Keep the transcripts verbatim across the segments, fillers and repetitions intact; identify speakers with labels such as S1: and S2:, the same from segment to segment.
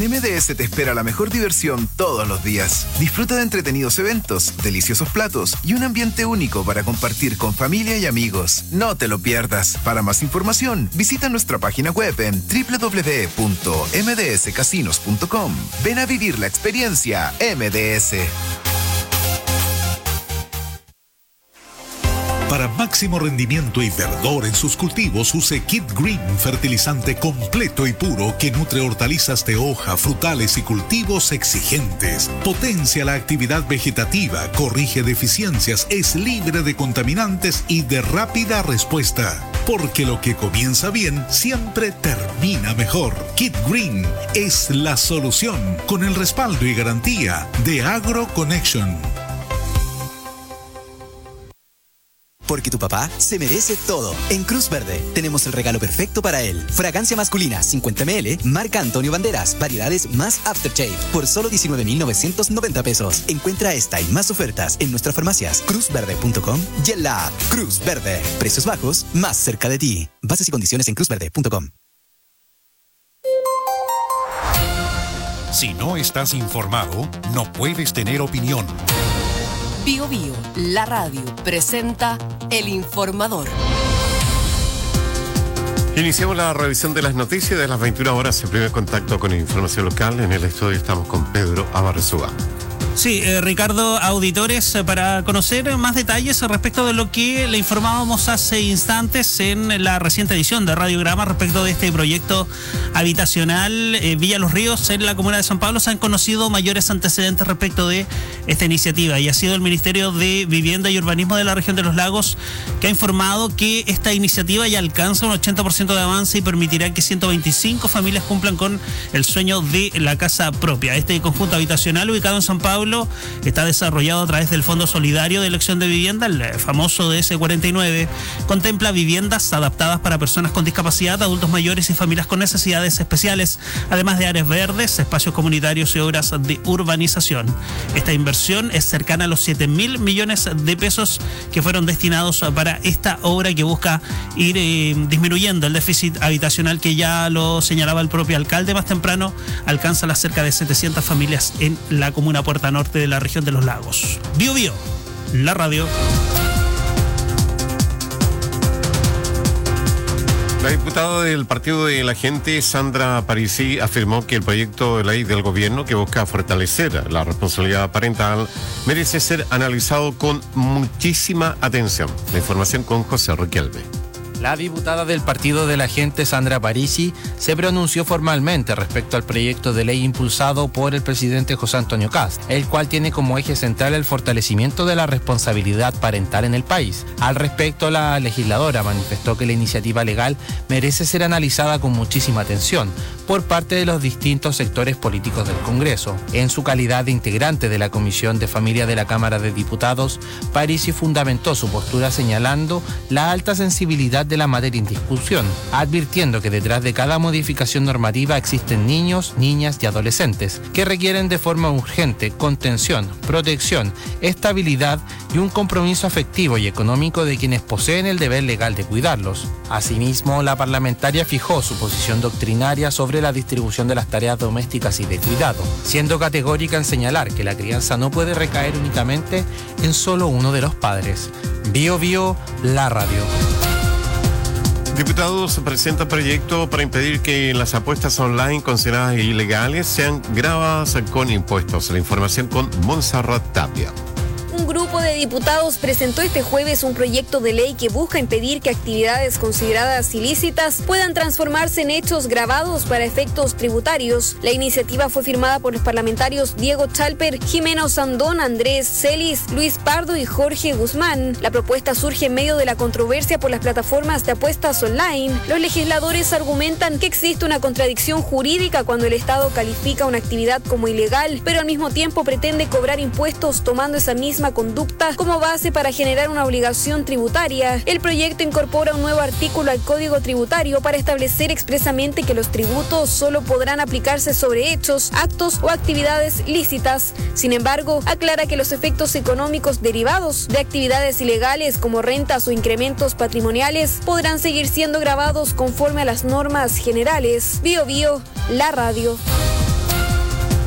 S1: M D S te espera la mejor diversión todos los días. Disfruta de entretenidos eventos, deliciosos platos y un ambiente único para compartir con familia y amigos. No te lo pierdas. Para más información, visita nuestra página web en doble u doble u doble u punto m d s casinos punto com. Ven a vivir la experiencia M D S.
S2: Para máximo rendimiento y verdor en sus cultivos, use Kid Green, fertilizante completo y puro que nutre hortalizas de hoja, frutales y cultivos exigentes. Potencia la actividad vegetativa, corrige deficiencias, es libre de contaminantes y de rápida respuesta. Porque lo que comienza bien siempre termina mejor. Kid Green es la solución con el respaldo y garantía de AgroConnection.
S3: Porque tu papá se merece todo. En Cruz Verde tenemos el regalo perfecto para él. Fragancia masculina cincuenta mililitros, marca Antonio Banderas, variedades más Aftershave, por solo diecinueve mil novecientos noventa pesos. Encuentra esta y más ofertas en nuestras farmacias cruz verde punto com y en la app Cruz Verde. Precios bajos, más cerca de ti. Bases y condiciones en cruz verde punto com.
S2: Si no estás informado, no puedes tener opinión.
S4: Bio Bio, la radio, presenta El Informador.
S5: Iniciamos la revisión de las noticias de las veintiuna horas. En primer contacto con información local. En el estudio estamos con Pedro Abarrezúa.
S6: Sí, eh, Ricardo, auditores, eh, para conocer más detalles respecto de lo que le informábamos hace instantes en la reciente edición de Radiograma respecto de este proyecto habitacional eh, Villa Los Ríos en la comuna de San Pablo, se han conocido mayores antecedentes respecto de esta iniciativa y ha sido el Ministerio de Vivienda y Urbanismo de la región de Los Lagos que ha informado que esta iniciativa ya alcanza un ochenta por ciento de avance y permitirá que ciento veinticinco familias cumplan con el sueño de la casa propia. Este conjunto habitacional ubicado en San Pablo está desarrollado a través del Fondo Solidario de Elección de Vivienda, el famoso D S cuarenta y nueve. Contempla viviendas adaptadas para personas con discapacidad, adultos mayores y familias con necesidades especiales, además de áreas verdes, espacios comunitarios y obras de urbanización. Esta inversión es cercana a los siete mil millones de pesos que fueron destinados para esta obra que busca ir eh, disminuyendo el déficit habitacional que ya lo señalaba el propio alcalde más temprano, alcanza las cerca de setecientas familias en la comuna Puerta Norte de la región de Los Lagos. Bio Bio, la radio.
S5: La diputada del Partido de la Gente, Sandra Parisi, afirmó que el proyecto de ley del gobierno que busca fortalecer la responsabilidad parental merece ser analizado con muchísima atención. La información con José Riquelme.
S7: La diputada del Partido de la Gente, Sandra Parisi, se pronunció formalmente respecto al proyecto de ley impulsado por el presidente José Antonio Kast, el cual tiene como eje central el fortalecimiento de la responsabilidad parental en el país. Al respecto, la legisladora manifestó que la iniciativa legal merece ser analizada con muchísima atención por parte de los distintos sectores políticos del Congreso. En su calidad de integrante de la Comisión de Familia de la Cámara de Diputados, Parisi fundamentó su postura señalando la alta sensibilidad de la materia en discusión, advirtiendo que detrás de cada modificación normativa existen niños, niñas y adolescentes que requieren de forma urgente contención, protección, estabilidad y un compromiso afectivo y económico de quienes poseen el deber legal de cuidarlos. Asimismo, la parlamentaria fijó su posición doctrinaria sobre la distribución de las tareas domésticas y de cuidado, siendo categórica en señalar que la crianza no puede recaer únicamente en solo uno de los padres. Bio Bio, la radio.
S5: Diputados presentan proyecto para impedir que las apuestas online consideradas ilegales sean gravadas con impuestos. La información con Montserrat Tapia.
S8: Un grupo de diputados presentó este jueves un proyecto de ley que busca impedir que actividades consideradas ilícitas puedan transformarse en hechos gravados para efectos tributarios. La iniciativa fue firmada por los parlamentarios Diego Chalper, Jimeno Sandón, Andrés Celis, Luis Pardo y Jorge Guzmán. La propuesta surge en medio de la controversia por las plataformas de apuestas online. Los legisladores argumentan que existe una contradicción jurídica cuando el Estado califica una actividad como ilegal, pero al mismo tiempo pretende cobrar impuestos tomando esa misma conducta como base para generar una obligación tributaria. El proyecto incorpora un nuevo artículo al Código Tributario para establecer expresamente que los tributos solo podrán aplicarse sobre hechos, actos o actividades lícitas. Sin embargo, aclara que los efectos económicos derivados de actividades ilegales como rentas o incrementos patrimoniales podrán seguir siendo gravados conforme a las normas generales. Bio Bio, la radio.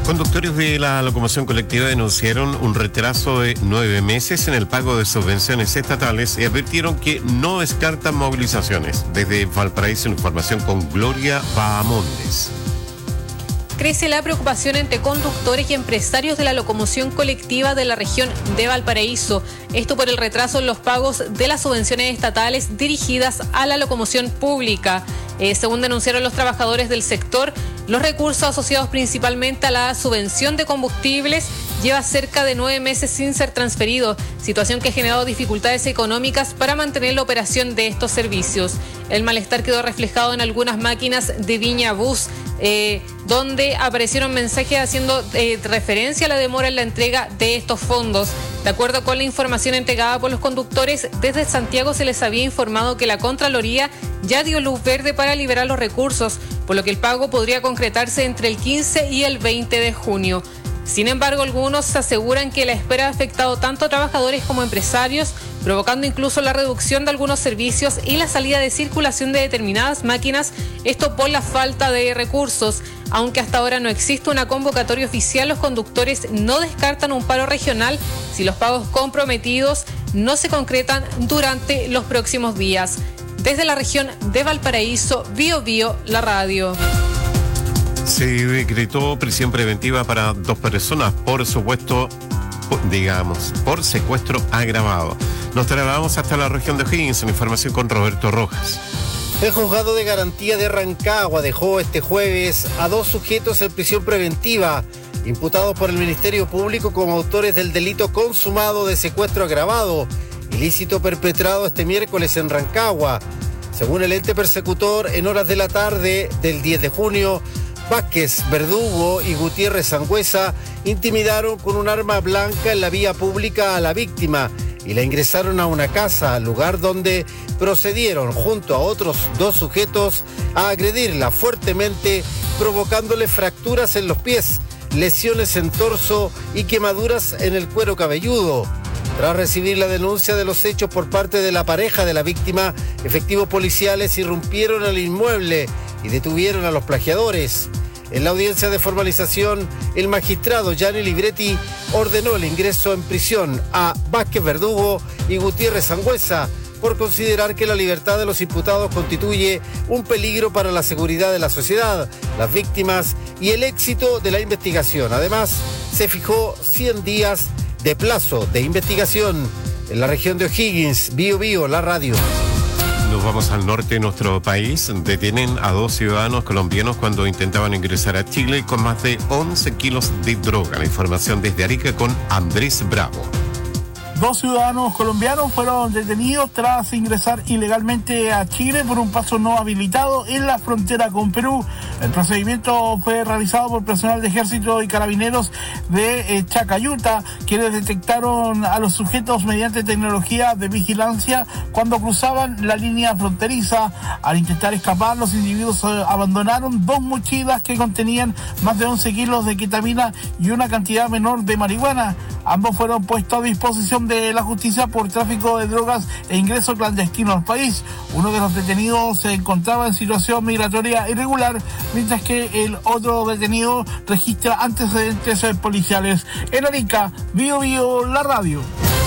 S5: Conductores de la locomoción colectiva denunciaron un retraso de nueve meses en el pago de subvenciones estatales y advirtieron que no descartan movilizaciones. Desde Valparaíso, información con Gloria Bahamondes.
S9: Crece la preocupación entre conductores y empresarios de la locomoción colectiva de la región de Valparaíso. Esto por el retraso en los pagos de las subvenciones estatales dirigidas a la locomoción pública. Eh, según denunciaron los trabajadores del sector, los recursos asociados principalmente a la subvención de combustibles lleva cerca de nueve meses sin ser transferido, situación que ha generado dificultades económicas para mantener la operación de estos servicios. El malestar quedó reflejado en algunas máquinas de Viña Bus, eh, donde aparecieron mensajes haciendo eh, referencia a la demora en la entrega de estos fondos. De acuerdo con la información entregada por los conductores, desde Santiago se les había informado que la Contraloría ya dio luz verde para liberar los recursos, por lo que el pago podría concretarse entre el quince y el veinte de junio. Sin embargo, algunos aseguran que la espera ha afectado tanto a trabajadores como a empresarios, provocando incluso la reducción de algunos servicios y la salida de circulación de determinadas máquinas, esto por la falta de recursos. Aunque hasta ahora no existe una convocatoria oficial, los conductores no descartan un paro regional si los pagos comprometidos no se concretan durante los próximos días. Desde la región de Valparaíso, Bio Bio, la radio.
S5: Se decretó prisión preventiva para dos personas por supuesto, digamos, por secuestro agravado. Nos trasladamos hasta la región de O'Higgins en información con Roberto Rojas.
S10: El juzgado de garantía de Rancagua dejó este jueves a dos sujetos en prisión preventiva, imputados por el Ministerio Público como autores del delito consumado de secuestro agravado, ilícito perpetrado este miércoles en Rancagua. Según el ente persecutor, en horas de la tarde del diez de junio, Vázquez, Verdugo y Gutiérrez Sangüesa intimidaron con un arma blanca en la vía pública a la víctima y la ingresaron a una casa, lugar donde procedieron junto a otros dos sujetos a agredirla fuertemente, provocándole fracturas en los pies, lesiones en torso y quemaduras en el cuero cabelludo. Tras recibir la denuncia de los hechos por parte de la pareja de la víctima, efectivos policiales irrumpieron al inmueble y detuvieron a los plagiadores. En la audiencia de formalización, el magistrado Gianni Libretti ordenó el ingreso en prisión a Vázquez Verdugo y Gutiérrez Sangüesa por considerar que la libertad de los imputados constituye un peligro para la seguridad de la sociedad, las víctimas y el éxito de la investigación. Además, se fijó cien días de plazo de investigación. En la región de O'Higgins, Bio Bio, la radio.
S5: Nos vamos al norte de nuestro país. Detienen a dos ciudadanos colombianos cuando intentaban ingresar a Chile con más de once kilos de droga. La información desde Arica con Andrés Bravo.
S11: Dos ciudadanos colombianos fueron detenidos tras ingresar ilegalmente a Chile por un paso no habilitado en la frontera con Perú. El procedimiento fue realizado por personal de Ejército y Carabineros de eh, Chacayuta, quienes detectaron a los sujetos mediante tecnología de vigilancia cuando cruzaban la línea fronteriza. Al intentar escapar, los individuos eh, abandonaron dos mochilas que contenían más de once kilos de ketamina y una cantidad menor de marihuana. Ambos fueron puestos a disposición de la justicia por tráfico de drogas e ingreso clandestino al país. Uno de los detenidos se encontraba en situación migratoria irregular, mientras que el otro detenido registra antecedentes policiales. En Arica, Bio Bio, la radio.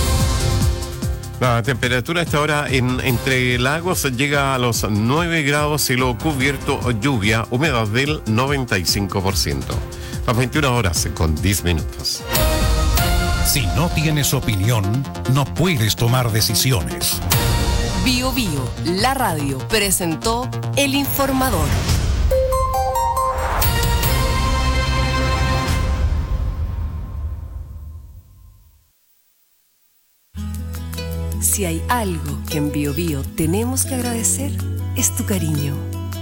S5: La temperatura a esta hora en Entre Lagos llega a los nueve grados, cielo cubierto, lluvia, humedad del noventa y cinco por ciento. Las veintiuna horas con diez minutos.
S2: Si no tienes opinión, no puedes tomar decisiones.
S4: Bio Bio, la radio, presentó El Informador. Si hay algo que en Bio Bio tenemos que agradecer, es tu cariño.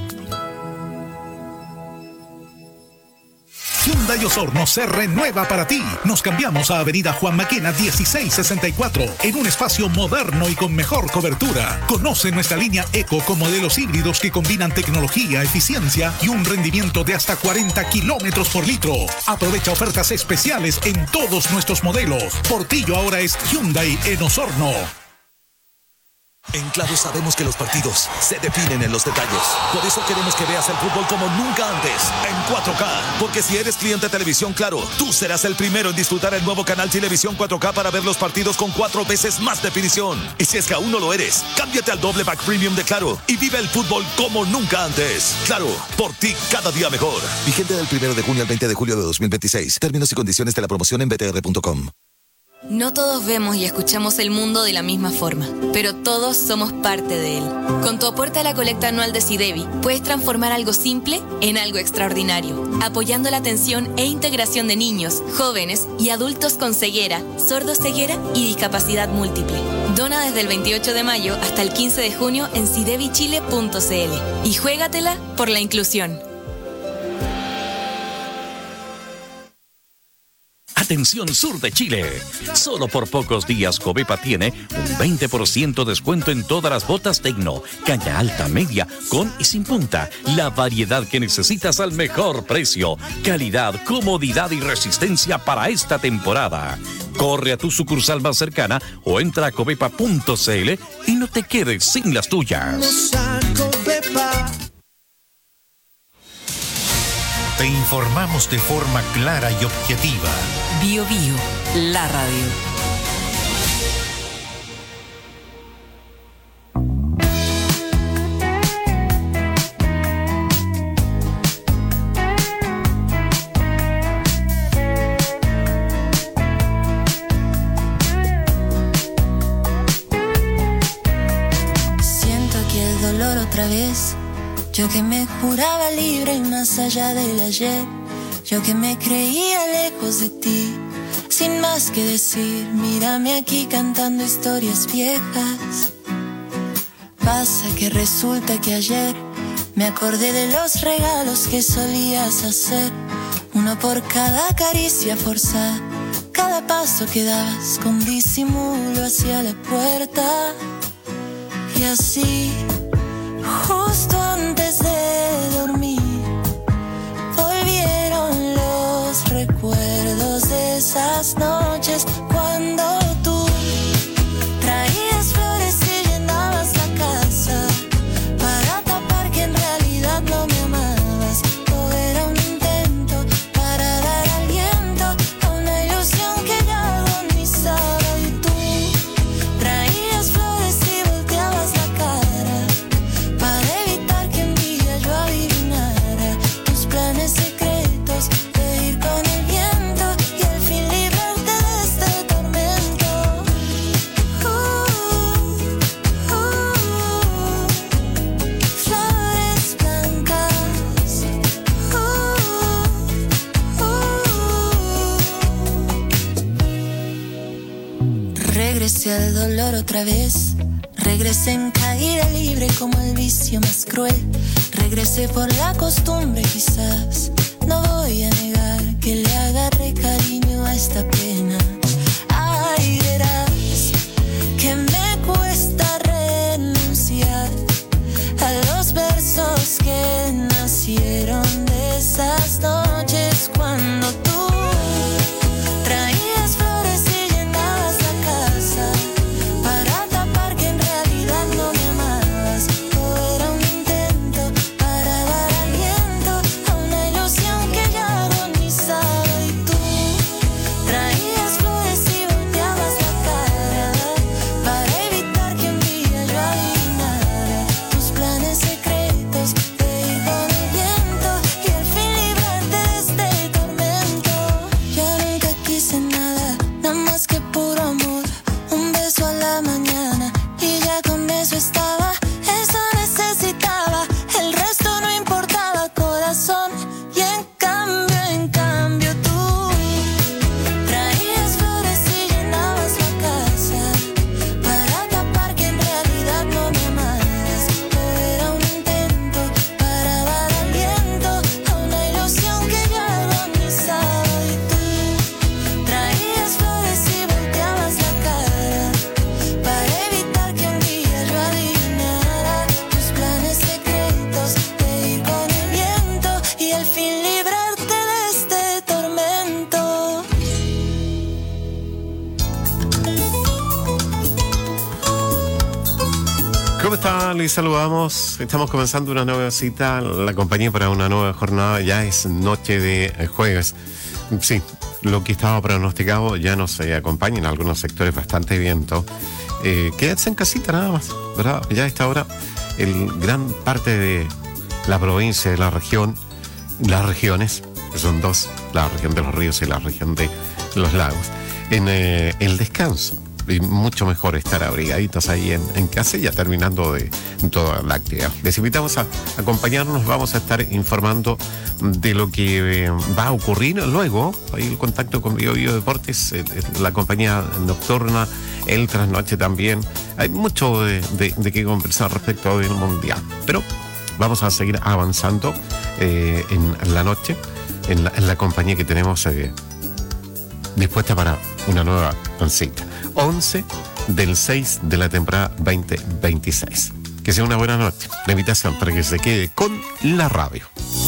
S2: Hyundai Osorno se renueva para ti. Nos cambiamos a Avenida Juan Maquena dieciséis sesenta y cuatro en un espacio moderno y con mejor cobertura. Conoce nuestra línea Eco con modelos híbridos que combinan tecnología, eficiencia y un rendimiento de hasta cuarenta kilómetros por litro. Aprovecha ofertas especiales en todos nuestros modelos. Portillo ahora es Hyundai en Osorno.
S12: En Claro sabemos que los partidos se definen en los detalles. Por eso queremos que veas el fútbol como nunca antes, en cuatro K. Porque si eres cliente de Televisión Claro, tú serás el primero en disfrutar el nuevo canal Televisión cuatro K para ver los partidos con cuatro veces más definición. Y si es que aún no lo eres, cámbiate al doble pack premium de Claro y vive el fútbol como nunca antes. Claro, por ti cada día mejor. Vigente del primero de junio al veinte de julio de dos mil veintiséis. Términos y condiciones de la promoción en b t r punto com.
S13: No todos vemos y escuchamos el mundo de la misma forma, pero todos somos parte de él. Con tu aporte a la colecta anual de SIDEBI, puedes transformar algo simple en algo extraordinario, apoyando la atención e integración de niños, jóvenes y adultos con ceguera, sordoceguera y discapacidad múltiple. Dona desde el veintiocho de mayo hasta el quince de junio en sidebi chile punto c l y juégatela por la inclusión.
S14: Atención sur de Chile. Solo por pocos días Covepa tiene un veinte por ciento descuento en todas las botas Tecno, caña alta, media, con y sin punta. La variedad que necesitas al mejor precio. Calidad, comodidad y resistencia para esta temporada. Corre a tu sucursal más cercana o entra a covepa punto c l y no te quedes sin las tuyas.
S15: Te informamos de forma clara y objetiva.
S4: Bio Bio, la radio.
S16: Siento aquí el dolor otra vez. Yo que me juraba libre y más allá del ayer. Yo que me creía lejos de ti, sin más que decir. Mírame aquí cantando historias viejas. Pasa que resulta que ayer me acordé de los regalos que solías hacer. Uno por cada caricia forzada, cada paso que dabas con disimulo hacia la puerta. Y así, justo antes de dormir, volvieron los recuerdos de esas noches cuando tú traías flores y llenabas la casa para tapar que en realidad no me amabas. Todo era un intento para dar aliento a una ilusión que ya agonizaba. Y tú traías flores y volteabas la cara para evitar que un día yo adivinara tus planes secretos de ir con el viento y al fin librarte de este tormento. Uh, uh, flores blancas. Uh, uh. Regresé al dolor otra vez. Regresé en caída libre como el vicio más cruel. Regresé por la costumbre quizás. No voy a negar que le agarré cariño a esta pena. Ay, verás que me cuesta renunciar a los versos que nacieron de esas noches cuando tú traías flores y llenabas la casa para tapar que en realidad no me amabas. Todo era un intento para dar aliento a una ilusión que ya agonizaba. Y tú traías flores
S5: ¿Cómo está? Les saludamos. Estamos comenzando una nueva cita, la compañía para una nueva jornada. Ya es noche de jueves. Sí, lo que estaba pronosticado ya no se acompaña en algunos sectores, bastante viento. Eh, quédense en casita nada más, ¿verdad? Ya a esta hora, el gran parte de la provincia, de la región, las regiones, que son dos, la región de los ríos y la región de los lagos, en eh, el descanso. Y mucho mejor estar abrigaditos ahí en, en casa, ya terminando de toda la actividad. Les invitamos a acompañarnos, vamos a estar informando de lo que eh, va a ocurrir luego. Hay el contacto con Bio Bio Deportes, eh, la compañía nocturna, el trasnoche también. Hay mucho de, de, de qué conversar respecto del Mundial. Pero vamos a seguir avanzando eh, en, en la noche, en la, en la compañía que tenemos eh, dispuesta para una nueva cita. once del seis de la temporada veinte veintiséis. Que sea una buena noche. La invitación para que se quede con la radio.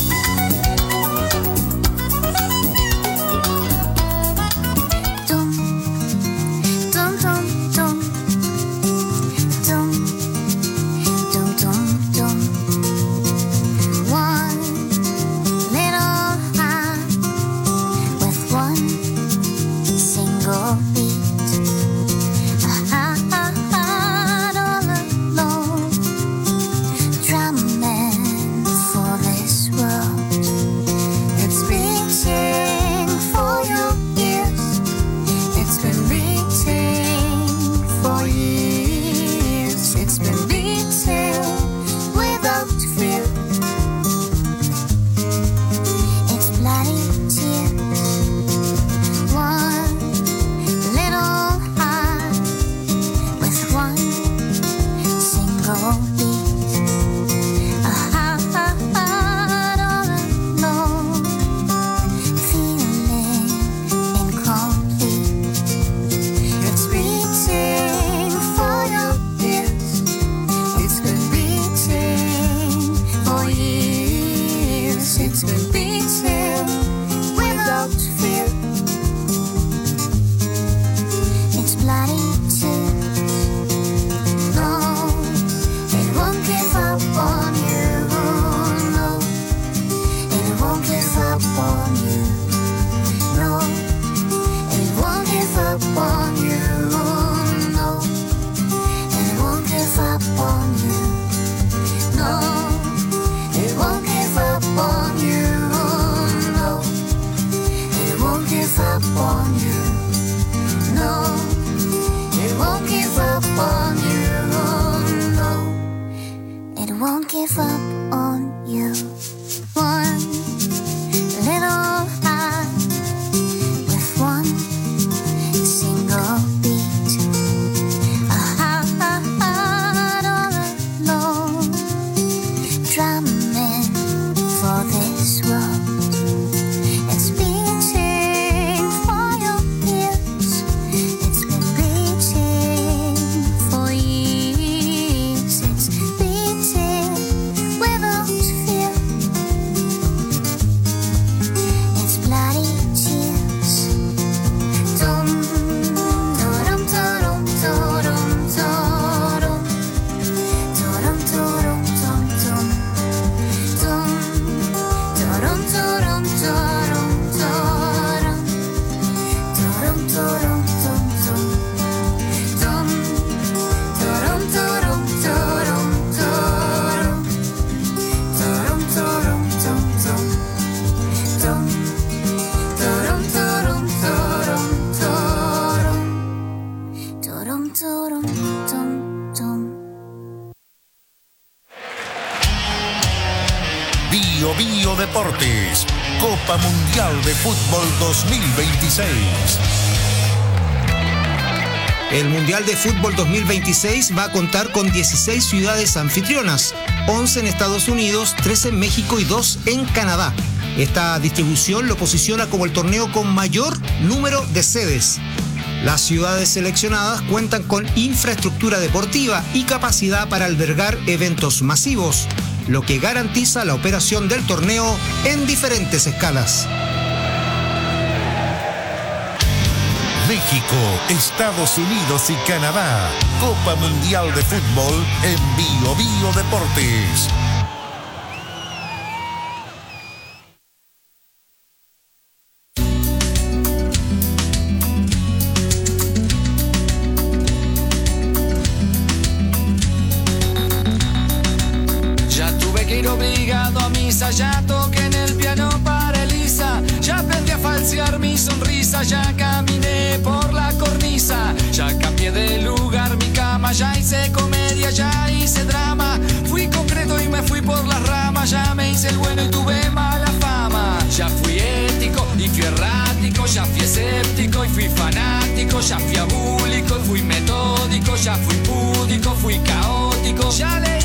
S15: Bio Bio Deportes, Copa Mundial de Fútbol dos mil veintiséis.
S17: El Mundial de Fútbol dos mil veintiséis va a contar con dieciséis ciudades anfitrionas, once en Estados Unidos, trece en México y dos en Canadá. Esta distribución lo posiciona como el torneo con mayor número de sedes. Las ciudades seleccionadas cuentan con infraestructura deportiva y capacidad para albergar eventos masivos, lo que garantiza la operación del torneo en diferentes escalas.
S15: México, Estados Unidos y Canadá. Copa Mundial de Fútbol en Bio Bio Deportes.
S18: Ya tuve que ir obligado a misa, ya toqué en el piano para Elisa, ya aprendí a falsear mi sonrisa, ya caminé por la cornisa, ya cambié de lugar mi cama, ya hice comedia, ya hice drama, fui concreto y me fui por las ramas, ya me hice el bueno y tuve mala fama, ya fui ético y fui errático, ya fui escéptico y fui fanático, ya fui abúlico y fui metódico, ya fui púdico, fui caótico, ya leí